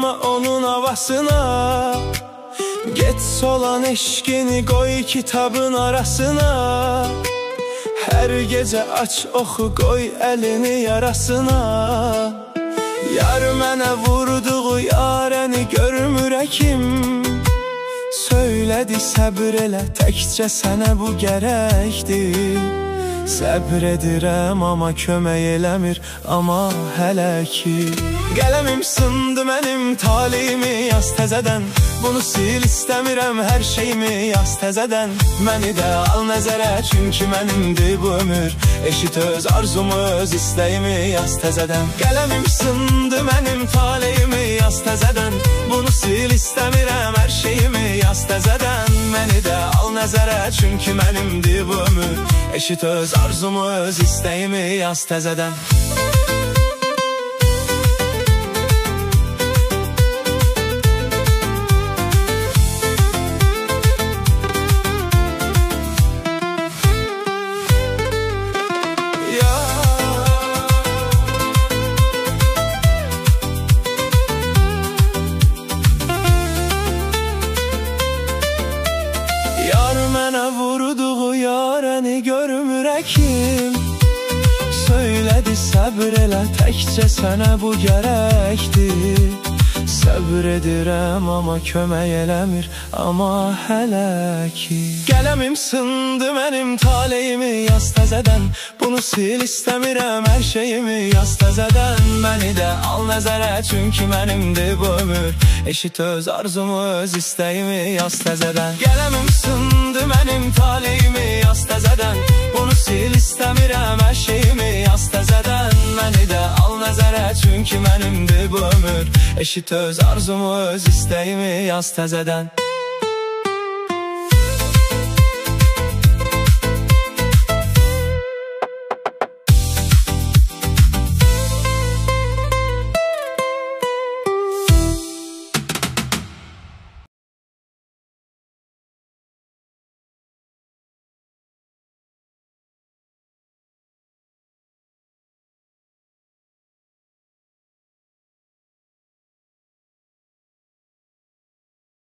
Doyma onun havasına, get solan eşkini koy kitabın arasına. Her gece aç oxu koy elini yarasına. Yar mənə vurduğu yarəni görmür kim. Söylədi səbr elə, təkcə sənə bu gərəkdir. Səbr edirəm amma kömək eləmir, amma hələ ki. Qələmim sındı mənim, talihimi yaz təzədən. Bunu sil istəmirəm, hər şeyimi yaz təzədən. Məni də al nəzərə, çünki mənimdir bu ömür. Eşit öz arzumu, öz istəyimi yaz təzədən. Qələmim sındı mənim, talihimi yaz təzədən. Bunu sil istəmirəm, hər şeyimi yaz təzədən. Məni də al nəzərə, çünki mənimdir bu ömür. Eşit öz arzumu, öz istəyimi yaz təzədən. Mənə vurduğu yarəni görmür kim. Söylədi səbr elə, təkcə sənə bu gərəkdir. Səbr edirəm amma kömək eləmir, amma hələ ki. Qələmim sındı mənim, talihimi yaz təzədən. Bunu sil istəmirəm, hər şeyimi yaz təzədən. Məni də al nəzərə, çünki mənimdir bu ömür. Eşit öz arzumu, öz istəyimi yaz təzədən. Qələmim sındı mənim, talihimi yaz təzədən. Bunu sil istəmirəm, hər şeyimi yaz təzədən. Məni də al nəzərə, çünki mənimdir bu ömür. Eşit öz arzumu, öz istəyimi yaz təzədən.